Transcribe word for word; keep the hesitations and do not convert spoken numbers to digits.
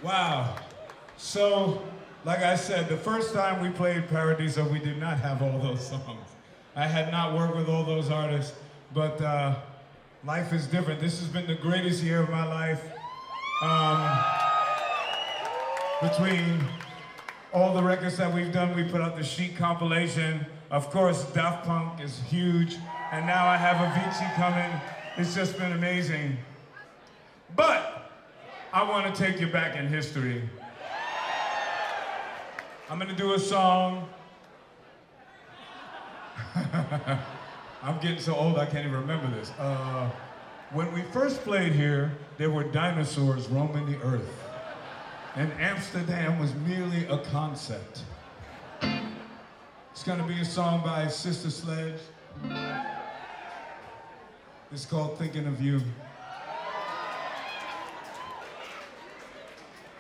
Wow. So, like I said, the first time we played Paradiso, we did not have all those songs. I had not worked with all those artists, but uh, life is different. This has been the greatest year of my life. Um, between all the records that we've done, we put out the Chic compilation. Of course, Daft Punk is huge, and now I have Avicii coming. It's just been amazing. But I want to take you back in history. I'm gonna do a song. I'm getting so old I can't even remember this. Uh, when we first played here, there were dinosaurs roaming the earth. And Amsterdam was merely a concept. It's gonna be a song by Sister Sledge. It's called Thinking of You.